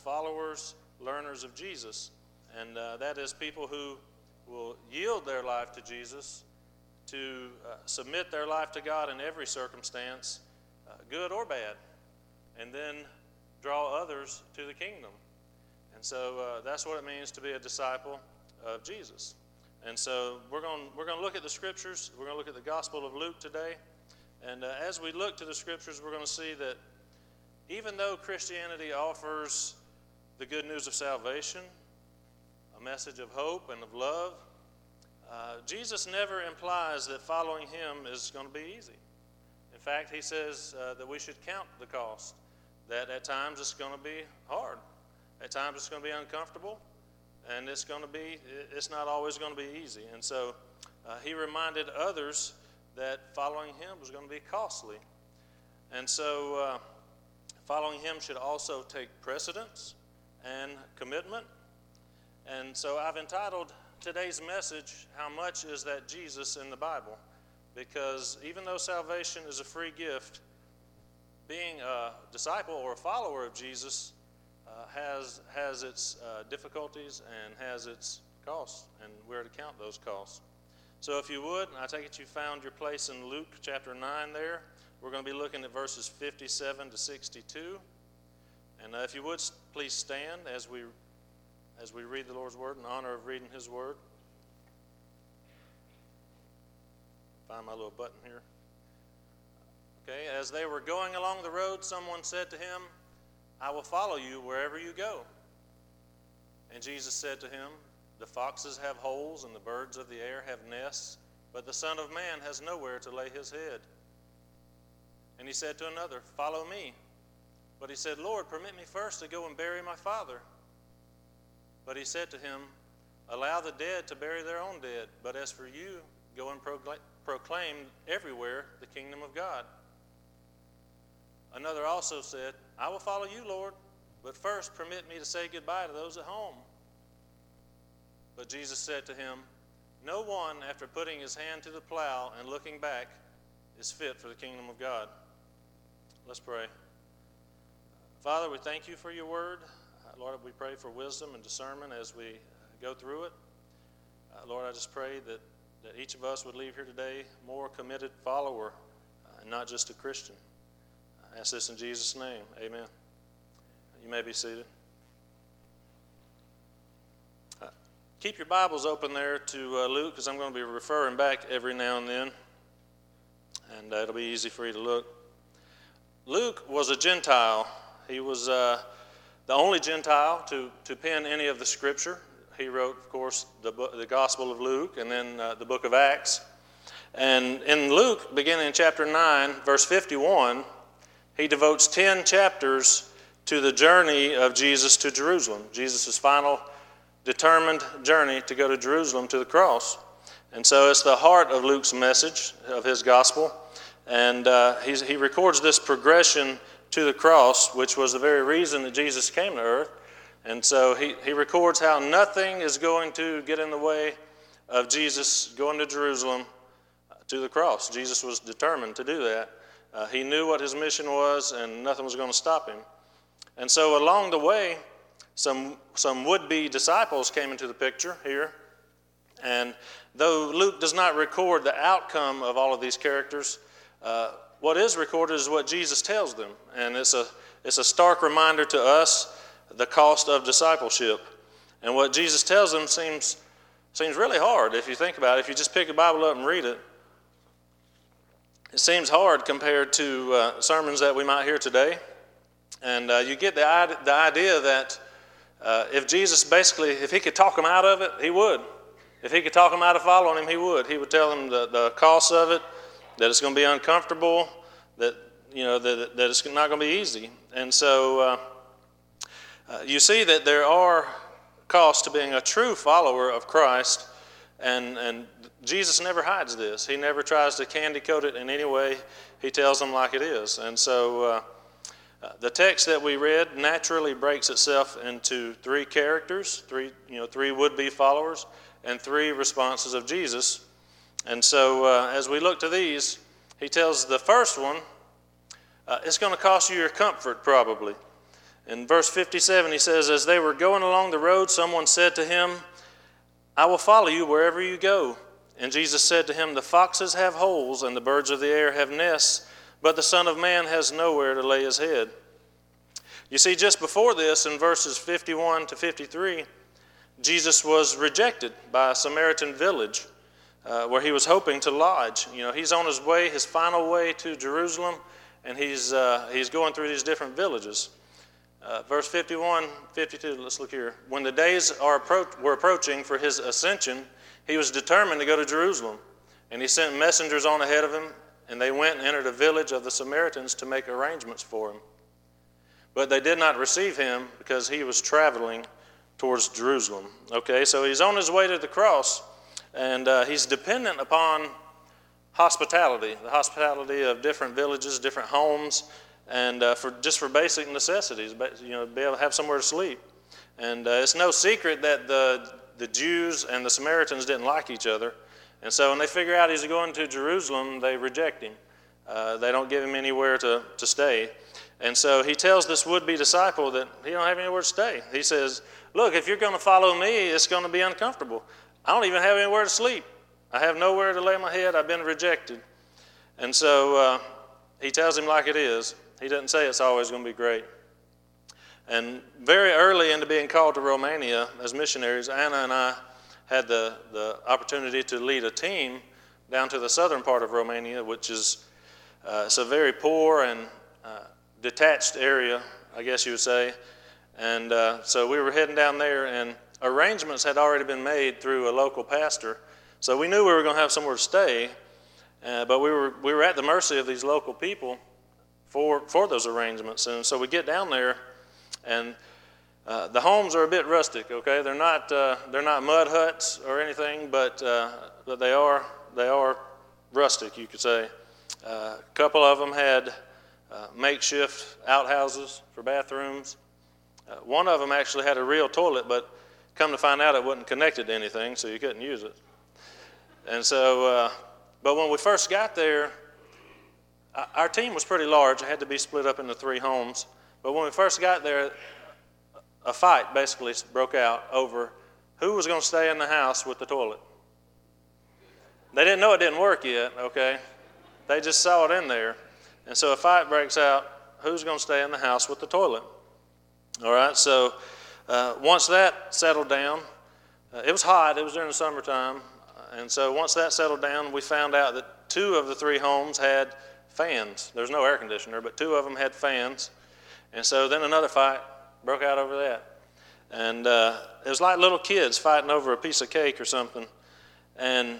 followers, learners of Jesus. And that is people who will yield their life to Jesus, to submit their life to God in every circumstance, good or bad, and then draw others to the kingdom. And so that's what it means to be a disciple of Jesus. And so we're going to look at the Scriptures. We're going to look at the Gospel of Luke today. And as we look to the Scriptures, we're going to see that even though Christianity offers the good news of salvation, a message of hope and of love, Jesus never implies that following him is going to be easy. In fact, he says that we should count the cost, that at times it's going to be hard. At times it's going to be uncomfortable, and it's not always going to be easy. And so he reminded others that following him was going to be costly. And so following him should also take precedence and commitment. And so I've entitled today's message, How Much Is That Jesus in the Bible? Because even though salvation is a free gift, being a disciple or a follower of Jesus has its difficulties and has its costs, and we're to count those costs. So if you would, I take it you found your place in Luke chapter 9 there. We're going to be looking at verses 57 to 62. And if you would, please stand as we read the Lord's Word in honor of reading His Word. Find my little button here. Okay, as they were going along the road, someone said to him, "I will follow you wherever you go." And Jesus said to him, "The foxes have holes and the birds of the air have nests, but the Son of Man has nowhere to lay his head." And he said to another, "Follow me." But he said, "Lord, permit me first to go and bury my father." But he said to him, "Allow the dead to bury their own dead, but as for you, go and proclaim everywhere the kingdom of God." Another also said, "I will follow you, Lord, but first permit me to say goodbye to those at home." But Jesus said to him, "No one, after putting his hand to the plow and looking back, is fit for the kingdom of God." Let's pray. Father, we thank you for your word. Lord, we pray for wisdom and discernment as we go through it. Lord, I just pray that each of us would leave here today more committed follower and not just a Christian. I ask this in Jesus' name. Amen. You may be seated. Keep your Bibles open there to Luke, because I'm going to be referring back every now and then, and it'll be easy for you to look. Luke was a Gentile. He was the only Gentile to pen any of the Scripture. He wrote, of course, the Gospel of Luke and then the book of Acts. And in Luke, beginning in chapter 9, verse 51, he devotes 10 chapters to the journey of Jesus to Jerusalem, Jesus' final determined journey to go to Jerusalem to the cross. And so it's the heart of Luke's message, of his gospel. And he records this progression to the cross, which was the very reason that Jesus came to earth. And so he records how nothing is going to get in the way of Jesus going to Jerusalem to the cross. Jesus was determined to do that. He knew what his mission was, and nothing was going to stop him. And so along the way, some would-be disciples came into the picture here. And though Luke does not record the outcome of all of these characters, what is recorded is what Jesus tells them. And it's a stark reminder to us the cost of discipleship. And what Jesus tells them seems really hard if you think about it. If you just pick the Bible up and read it, it seems hard compared to sermons that we might hear today. And you get the idea that if Jesus if he could talk them out of it, he would. If he could talk them out of following him, he would. He would tell them the cost of it, that it's going to be uncomfortable, that it's not going to be easy. And so you see that there are costs to being a true follower of Christ, and Jesus never hides this. He never tries to candy coat it in any way. He tells them like it is. And so the text that we read naturally breaks itself into three characters, three would-be followers, and three responses of Jesus. And so as we look to these, he tells the first one, it's going to cost you your comfort probably. In verse 57, he says, as they were going along the road, someone said to him, I will follow you wherever you go. And Jesus said to him, the foxes have holes and the birds of the air have nests, but the Son of Man has nowhere to lay his head. You see, just before this, in verses 51 to 53, Jesus was rejected by a Samaritan village where he was hoping to lodge. You know, he's on his way, his final way to Jerusalem, and he's going through these different villages. Verse 51, 52, let's look here. When the days were approaching for his ascension, he was determined to go to Jerusalem. And he sent messengers on ahead of him, and they went and entered a village of the Samaritans to make arrangements for him. But they did not receive him because he was traveling towards Jerusalem. Okay, so he's on his way to the cross, and he's dependent upon hospitality, the hospitality of different villages, different homes, and for basic necessities, you know, be able to have somewhere to sleep. And it's no secret that the Jews and the Samaritans didn't like each other. And so when they figure out he's going to Jerusalem, they reject him. They don't give him anywhere to stay. And so he tells this would-be disciple that he don't have anywhere to stay. He says, look, if you're going to follow me, it's going to be uncomfortable. I don't even have anywhere to sleep. I have nowhere to lay my head. I've been rejected. And so he tells him like it is. He doesn't say it's always going to be great. And very early into being called to Romania as missionaries, Anna and I had the opportunity to lead a team down to the southern part of Romania, which is it's a very poor and detached area, I guess you would say. And so we were heading down there, and arrangements had already been made through a local pastor. So we knew we were going to have somewhere to stay, but we were at the mercy of these local people for those arrangements. And so we get down there, and the homes are a bit rustic. Okay, they're not mud huts or anything, but they are rustic, you could say. A couple of them had makeshift outhouses for bathrooms. One of them actually had a real toilet, but come to find out it wasn't connected to anything, so you couldn't use it. And so, but when we first got there, our team was pretty large. It had to be split up into 3 homes. But when we first got there, a fight basically broke out over who was going to stay in the house with the toilet. They didn't know it didn't work yet, okay? They just saw it in there. And so a fight breaks out, who's going to stay in the house with the toilet? All right, so once that settled down, it was hot, it was during the summertime, and so once that settled down, we found out that 2 of the 3 homes had fans. There's no air conditioner, but 2 of them had fans. And so then another fight broke out over that. And it was like little kids fighting over a piece of cake or something. And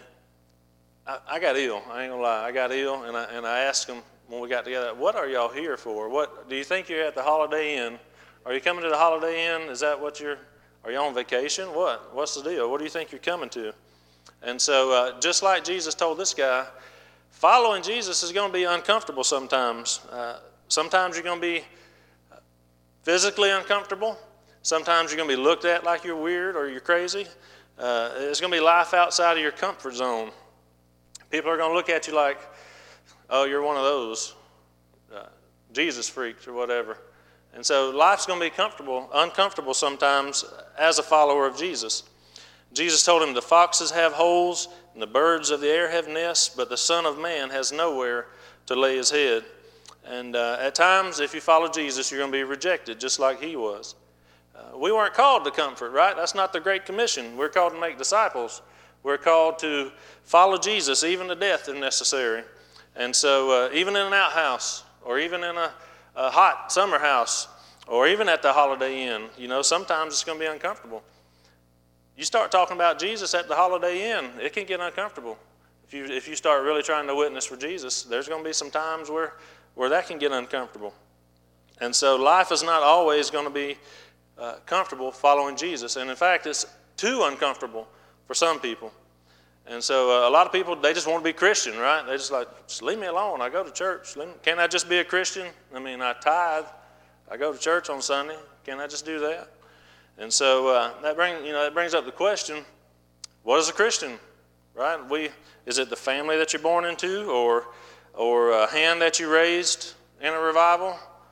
I got ill, I ain't gonna lie. I got ill, and I asked them when we got together, what are y'all here for? What do you think you're at the Holiday Inn? Are you coming to the Holiday Inn? Is that what are you on vacation? What's the deal? What do you think you're coming to? And so just like Jesus told this guy, following Jesus is going to be uncomfortable sometimes. Sometimes you're going to be physically uncomfortable. Sometimes you're going to be looked at like you're weird or you're crazy. It's going to be life outside of your comfort zone. People are going to look at you like, oh, you're one of those Jesus freaks or whatever. And so life's going to be uncomfortable sometimes as a follower of Jesus. Jesus told him the foxes have holes and the birds of the air have nests, but the Son of Man has nowhere to lay his head. And at times, if you follow Jesus, you're going to be rejected just like he was. We weren't called to comfort, right? That's not the Great Commission. We're called to make disciples. We're called to follow Jesus even to death if necessary. And so even in an outhouse or even in a hot summer house or even at the Holiday Inn, sometimes it's going to be uncomfortable. You start talking about Jesus at the Holiday Inn, it can get uncomfortable. If you start really trying to witness for Jesus, there's going to be some times where that can get uncomfortable. And so life is not always going to be comfortable following Jesus. And in fact, it's too uncomfortable for some people. And so a lot of people, they just want to be Christian, right? They just leave me alone. I go to church. Can't I just be a Christian? I tithe. I go to church on Sunday. Can't I just do that? And so that brings up the question, what is a Christian, right? Is it the family that you're born into or a hand that you raised in a revival?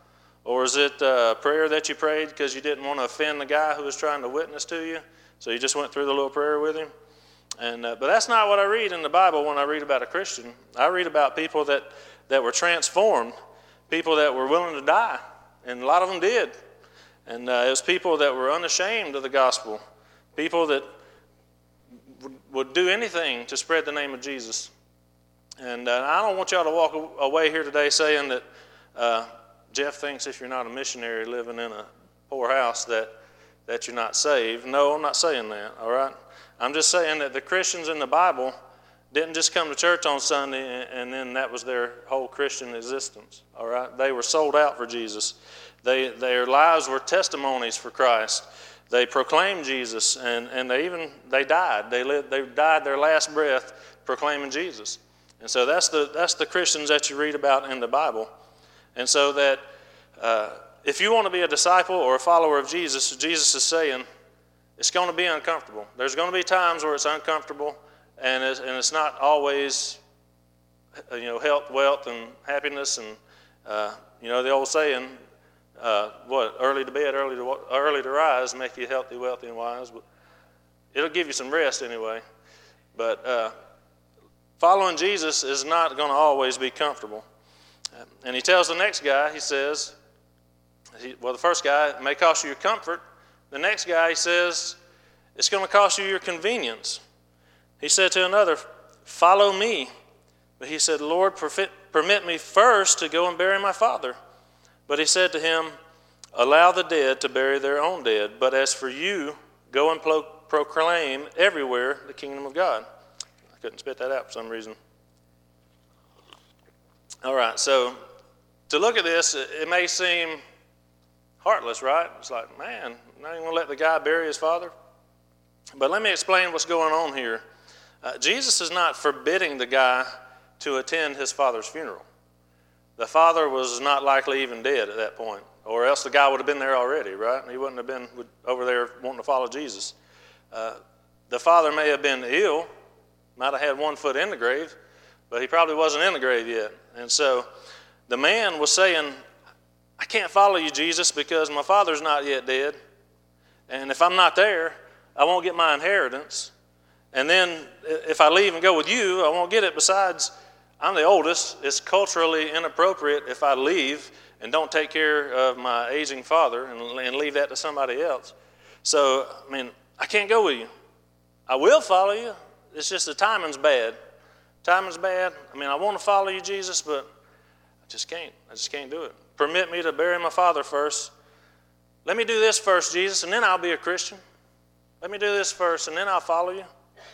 Or is it a prayer that you prayed because you didn't want to offend the guy who was trying to witness to you? So you just went through the little prayer with him? But that's not what I read in the Bible when I read about a Christian. I read about people that were transformed, people that were willing to die, and a lot of them did. And it was people that were unashamed of the gospel, people that would do anything to spread the name of Jesus. And I don't want y'all to walk away here today saying that Jeff thinks if you're not a missionary living in a poor house that you're not saved. No, I'm not saying that, all right? I'm just saying that the Christians in the Bible didn't just come to church on Sunday and then that was their whole Christian existence, all right? They were sold out for Jesus. Their lives were testimonies for Christ. They proclaimed Jesus, and they died. They died their last breath proclaiming Jesus. And so that's the Christians that you read about in the Bible. And so that if you want to be a disciple or a follower of Jesus, Jesus is saying it's going to be uncomfortable. There's going to be times where it's uncomfortable, and it's not always health, wealth, and happiness, and the old saying, early to bed, early to rise, make you healthy, wealthy, and wise. But it'll give you some rest anyway. But following Jesus is not going to always be comfortable. And he tells the next guy, he says, the first guy, it may cost you your comfort. The next guy, he says, it's going to cost you your convenience. He said to another, follow me. But he said, Lord, permit me first to go and bury my father. But he said to him, allow the dead to bury their own dead. But as for you, go and proclaim everywhere the kingdom of God. I couldn't spit that out for some reason. All right, so to look at this, it may seem heartless, right? It's like, man, I'm not even going to let the guy bury his father. But let me explain what's going on here. Jesus is not forbidding the guy to attend his father's funeral. The father was not likely even dead at that point, or else the guy would have been there already, right? He wouldn't have been over there wanting to follow Jesus. The father may have been ill, might have had one foot in the grave, but he probably wasn't in the grave yet. And so the man was saying, I can't follow you, Jesus, because my father's not yet dead. And if I'm not there, I won't get my inheritance. And then if I leave and go with you, I won't get it. Besides, I'm the oldest. It's culturally inappropriate if I leave and don't take care of my aging father and leave that to somebody else. So, I can't go with you. I will follow you. It's just the timing's bad. Timing's bad. I want to follow you, Jesus, but I just can't. I just can't do it. Permit me to bury my father first. Let me do this first, Jesus, and then I'll be a Christian. Let me do this first, and then I'll follow you.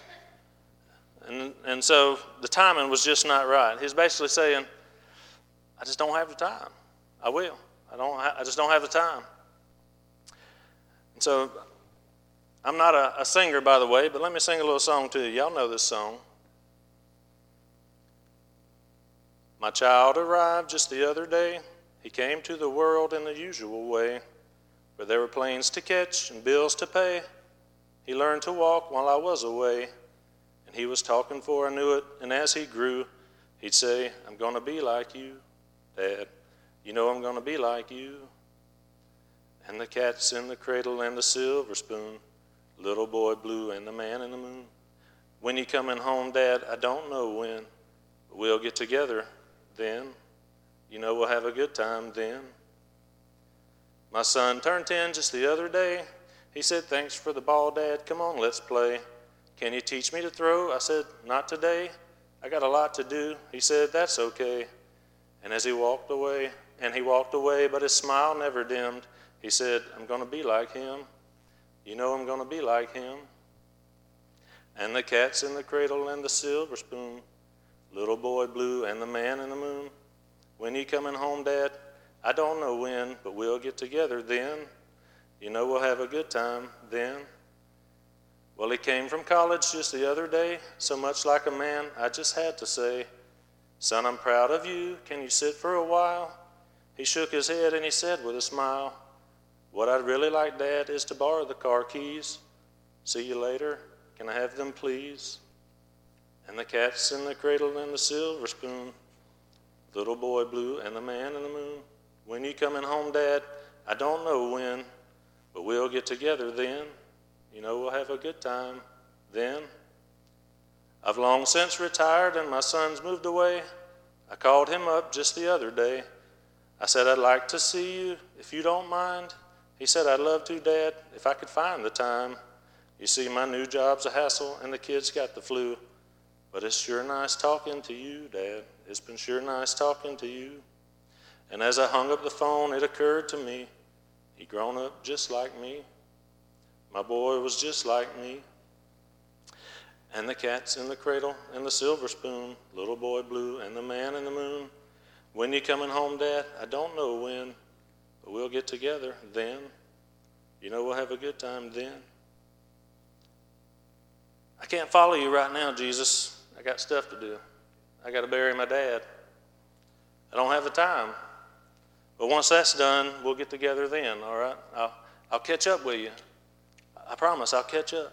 And so the timing was just not right. He's basically saying, I just don't have the time. I will. I just don't have the time. And so I'm not a singer, by the way, but let me sing a little song to you. Y'all know this song. My child arrived just the other day. He came to the world in the usual way, where there were planes to catch and bills to pay. He learned to walk while I was away, and he was talking before I knew it, and as he grew, he'd say, I'm going to be like you, Dad. You know I'm going to be like you. And the cat's in the cradle and the silver spoon, little boy blue and the man in the moon. When you coming home, Dad, I don't know when, but we'll get together then. You know we'll have a good time then. My son turned 10 just the other day. He said, thanks for the ball, Dad. Come on, let's play. Can you teach me to throw? I said, not today. I got a lot to do. He said, that's okay. And as he walked away, but his smile never dimmed, he said, I'm going to be like him. You know I'm going to be like him. And the cat's in the cradle and the silver spoon, little boy blue and the man in the moon. When you coming home, Dad? I don't know when, but we'll get together then. You know we'll have a good time then. Well, he came from college just the other day, so much like a man, I just had to say, son, I'm proud of you. Can you sit for a while? He shook his head and he said with a smile, what I'd really like, Dad, is to borrow the car keys. See you later. Can I have them, please? And the cat's in the cradle and the silver spoon, little boy blue and the man in the moon. When you coming home, Dad? I don't know when, but we'll get together then. You know, we'll have a good time then. I've long since retired and my son's moved away. I called him up just the other day. I said, I'd like to see you if you don't mind. He said, I'd love to, Dad, if I could find the time. You see, my new job's a hassle and the kids got the flu. But it's sure nice talking to you, Dad. It's been sure nice talking to you. And as I hung up the phone, it occurred to me, he'd grown up just like me. My boy was just like me. And the cat's in the cradle and the silver spoon, little boy blue and the man in the moon. When you coming home, Dad? I don't know when, but we'll get together then. You know, we'll have a good time then. I can't follow you right now, Jesus. I got stuff to do. I got to bury my dad. I don't have the time. But once that's done, we'll get together then, all right? I'll catch up with you. I promise I'll catch up.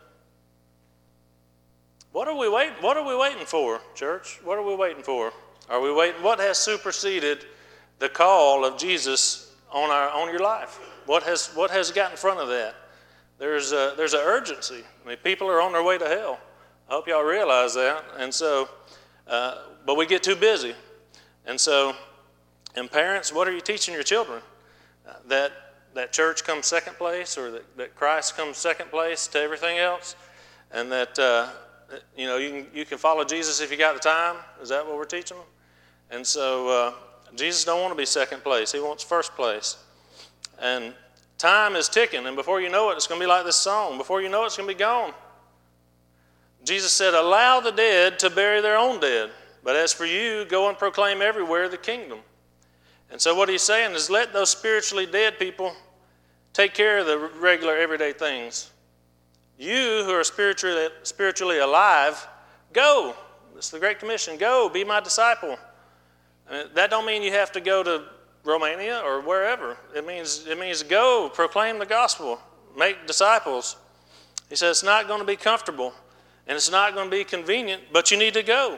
What are we waiting for, church? What are we waiting for? Are we waiting? What has superseded the call of Jesus on your life? What has got in front of that? There's an urgency. I mean, people are on their way to hell. I hope y'all realize that. And so, but we get too busy. And so, and parents, what are you teaching your children? That church comes second place, or that Christ comes second place to everything else, and that you can follow Jesus if you got the time. Is that what we're teaching them? And so Jesus don't want to be second place. He wants first place. And time is ticking, and before you know it, it's going to be like this song. Before you know it, it's going to be gone. Jesus said, allow the dead to bury their own dead, but as for you, go and proclaim everywhere the kingdom. And so what he's saying is let those spiritually dead people take care of the regular everyday things. You who are spiritually alive, go. It's the Great Commission. Go, be my disciple. And that don't mean you have to go to Romania or wherever. It means go, proclaim the gospel, make disciples. He says it's not going to be comfortable and it's not going to be convenient, but you need to go.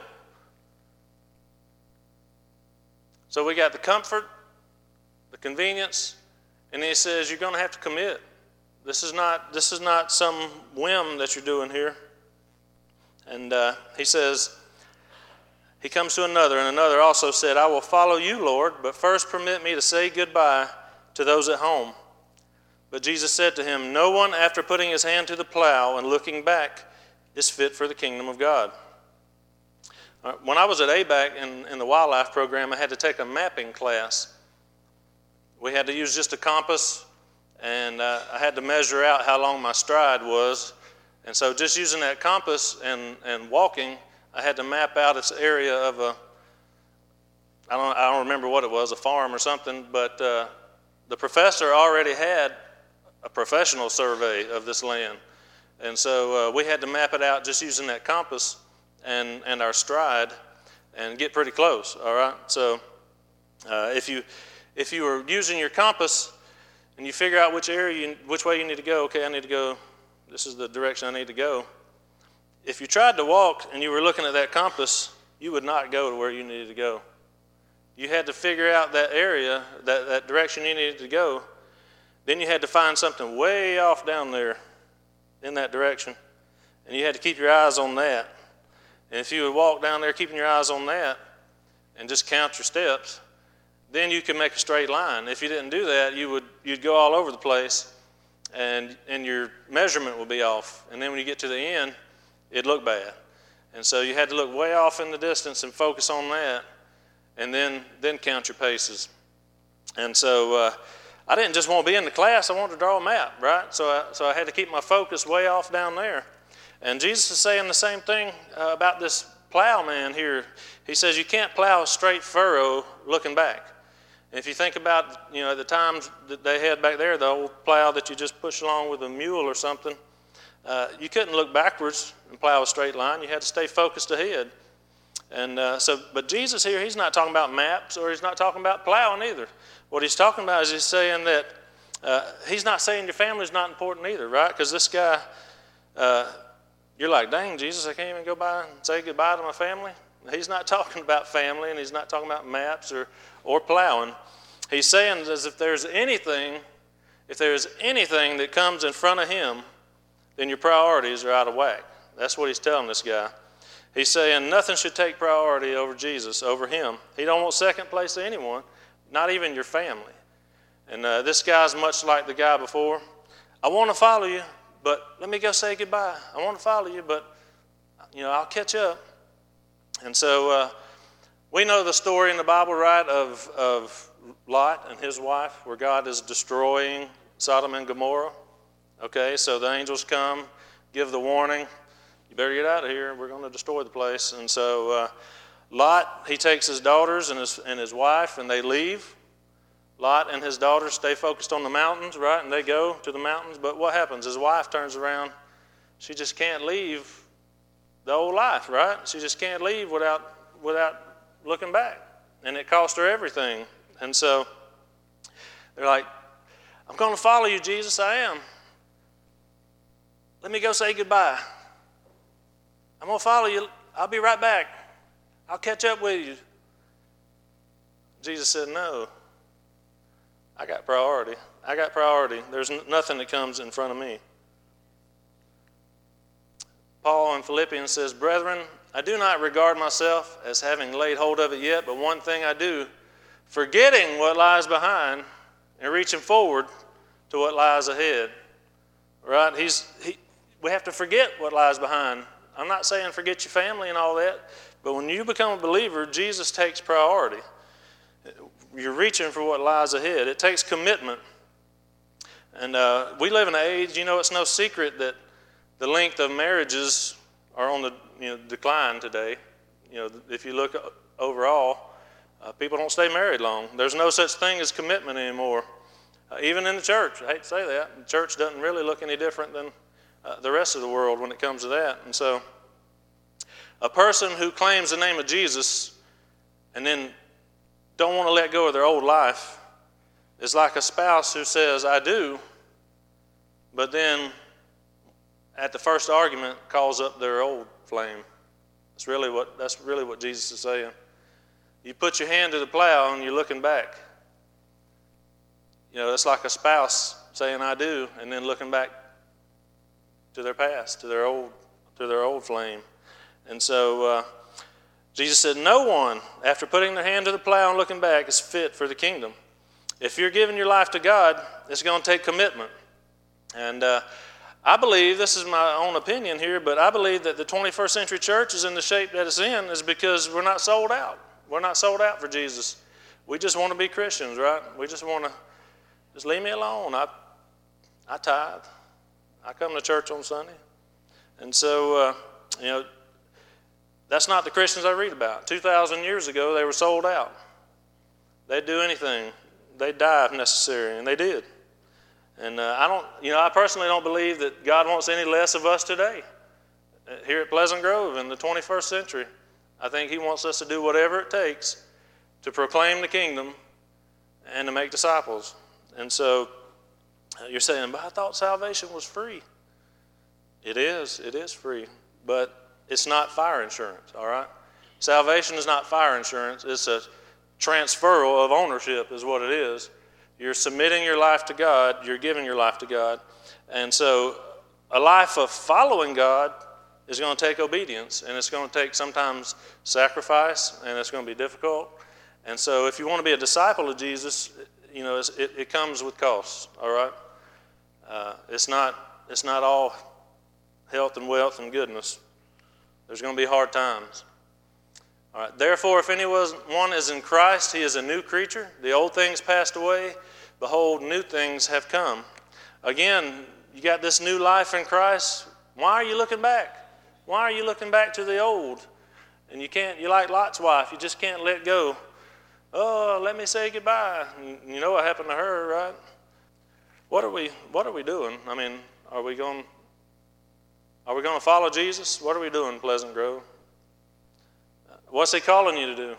So we got the comfort, the convenience, and then he says you're going to have to commit. This is not some whim that you're doing here. And he says, he comes to another, and another also said, I will follow you, Lord, but first permit me to say goodbye to those at home. But Jesus said to him, no one after putting his hand to the plow and looking back is fit for the kingdom of God. When I was at ABAC in the wildlife program, I had to take a mapping class. We had to use just a compass, and I had to measure out how long my stride was. And so just using that compass and walking, I had to map out its area of I don't remember what it was, a farm or something, but the professor already had a professional survey of this land. And so we had to map it out just using that compass and our stride and get pretty close, all right? So if you were using your compass and you figure out which way you need to go, okay, I need to go, this is the direction I need to go. If you tried to walk and you were looking at that compass, you would not go to where you needed to go. You had to figure out that area, that direction you needed to go. Then you had to find something way off down there in that direction, and you had to keep your eyes on that. And if you would walk down there keeping your eyes on that and just count your steps, then you could make a straight line. If you didn't do that, you'd go all over the place, and your measurement would be off. And then when you get to the end, it'd look bad. And so you had to look way off in the distance and focus on that, and then count your paces. And so I didn't just want to be in the class, I wanted to draw a map, right? So I had to keep my focus way off down there. And Jesus is saying the same thing about this plowman here. He says you can't plow a straight furrow looking back. And if you think about, the times that they had back there, the old plow that you just push along with a mule or something, you couldn't look backwards and plow a straight line. You had to stay focused ahead. And but Jesus here, he's not talking about maps, or he's not talking about plowing either. What he's talking about is he's saying that he's not saying your family's not important either, right? Because this guy, you're like, dang, Jesus, I can't even go by and say goodbye to my family. He's not talking about family, and he's not talking about maps or plowing. He's saying as if there's anything that comes in front of him, then your priorities are out of whack. That's what he's telling this guy. He's saying nothing should take priority over Jesus, over him. He don't want second place to anyone, not even your family. And this guy's much like the guy before. I want to follow you, but let me go say goodbye. I want to follow you, but I'll catch up. And so we know the story in the Bible, right, of Lot and his wife, where God is destroying Sodom and Gomorrah. Okay, so the angels come, give the warning. You better get out of here. We're going to destroy the place. And so Lot, he takes his daughters and his wife, and they leave. Lot and his daughters stay focused on the mountains, right? And they go to the mountains. But what happens? His wife turns around. She just can't leave the old life, right? She just can't leave without looking back. And it cost her everything. And so they're like, I'm going to follow you, Jesus. I am. Let me go say goodbye. I'm going to follow you. I'll be right back. I'll catch up with you. Jesus said, no. I got priority. I got priority. There's nothing that comes in front of me. Paul in Philippians says, brethren, I do not regard myself as having laid hold of it yet, but one thing I do, forgetting what lies behind and reaching forward to what lies ahead. Right? We have to forget what lies behind. I'm not saying forget your family and all that, but when you become a believer, Jesus takes priority. You're reaching for what lies ahead. It takes commitment. And we live in an age, it's no secret that the length of marriages are on the decline today. If you look overall, people don't stay married long. There's no such thing as commitment anymore. Even in the church, I hate to say that, the church doesn't really look any different than the rest of the world when it comes to that. And so a person who claims the name of Jesus and then don't want to let go of their old life is like a spouse who says, I do, but then at the first argument calls up their old flame. That's really what Jesus is saying. You put your hand to the plow and you're looking back. It's like a spouse saying I do and then looking back to their past, to their old flame. And so Jesus said, no one, after putting their hand to the plow and looking back, is fit for the kingdom. If you're giving your life to God, it's going to take commitment. And I believe, this is my own opinion here, but I believe that the 21st century church is in the shape that it's in is because we're not sold out. We're not sold out for Jesus. We just want to be Christians, right? We just want to, just leave me alone. I tithe. I come to church on Sunday. And so, that's not the Christians I read about. 2,000 years ago, they were sold out. They'd do anything. They'd die if necessary, and they did. And I personally don't believe that God wants any less of us today. Here at Pleasant Grove in the 21st century, I think He wants us to do whatever it takes to proclaim the kingdom and to make disciples. And so you're saying, but I thought salvation was free. It is free, but it's not fire insurance, all right? Salvation is not fire insurance. It's a transferal of ownership is what it is. You're submitting your life to God. You're giving your life to God. And so a life of following God is going to take obedience, and it's going to take sometimes sacrifice, and it's going to be difficult. And so if you want to be a disciple of Jesus, it comes with costs, all right? It's not all health and wealth and goodness. There's going to be hard times. All right. Therefore, if anyone is in Christ, he is a new creature. The old things passed away. Behold, new things have come. Again, you got this new life in Christ. Why are you looking back? Why are you looking back to the old? And you're like Lot's wife. You just can't let go. Oh, let me say goodbye. You know what happened to her, right? What are we doing? I mean, are we going to follow Jesus? What are we doing, Pleasant Grove? What's He calling you to do?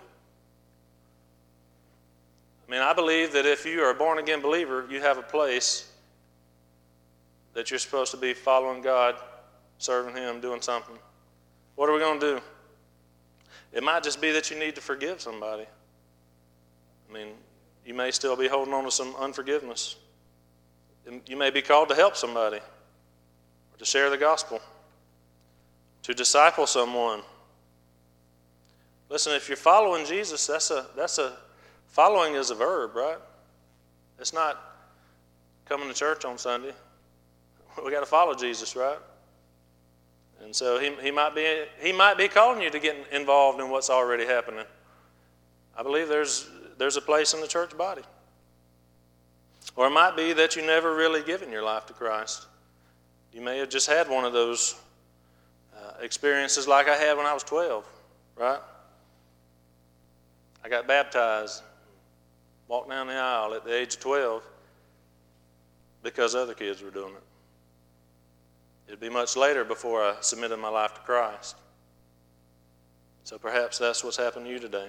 I mean, I believe that if you are a born-again believer, you have a place that you're supposed to be following God, serving Him, doing something. What are we going to do? It might just be that you need to forgive somebody. I mean, you may still be holding on to some unforgiveness. You may be called to help somebody, or to share the gospel, to disciple someone. Listen, if you're following Jesus, following is a verb, right? It's not coming to church on Sunday. We got to follow Jesus, right? And so he might be calling you to get involved in what's already happening. I believe there's a place in the church body. Or it might be that you never really given your life to Christ. You may have just had one of those experiences like I had when I was 12, right? I got baptized, walked down the aisle at the age of 12 because other kids were doing it. It'd be much later before I submitted my life to Christ. So perhaps that's what's happened to you today.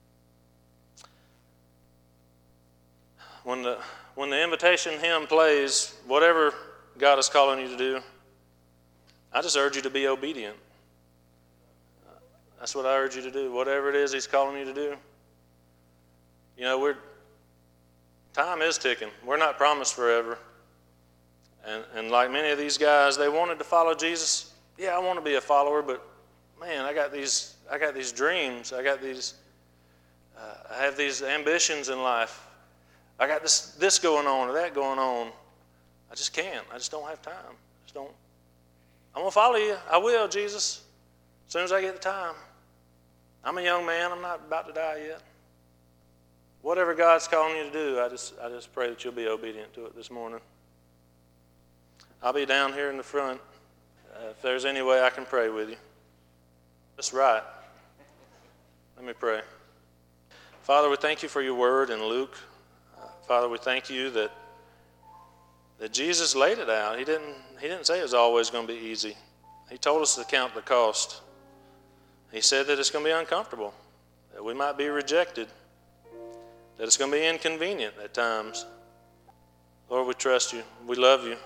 When the invitation hymn plays, whatever God is calling you to do, I just urge you to be obedient. That's what I urge you to do. Whatever it is He's calling you to do. You know, time is ticking. We're not promised forever. And like many of these guys, they wanted to follow Jesus. Yeah, I want to be a follower, but man, I got these dreams. I have these ambitions in life. I got this going on or that going on. I just can't. I just don't have time. I'm going to follow you. I will, Jesus, as soon as I get the time. I'm a young man. I'm not about to die yet. Whatever God's calling you to do, I just pray that you'll be obedient to it this morning. I'll be down here in the front. If there's any way I can pray with you. That's right. Let me pray. Father, we thank you for your word in Luke. Father, we thank you that Jesus laid it out. He didn't say it was always going to be easy. He told us to count the cost. He said that it's going to be uncomfortable, that we might be rejected, that it's going to be inconvenient at times. Lord, we trust you. We love you.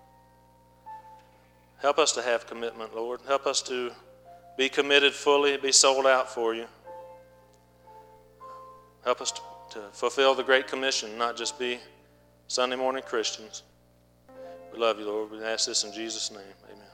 Help us to have commitment, Lord. Help us to be committed fully, be sold out for you. Help us to fulfill the Great Commission, not just be Sunday morning Christians. We love you, Lord. We ask this in Jesus' name. Amen.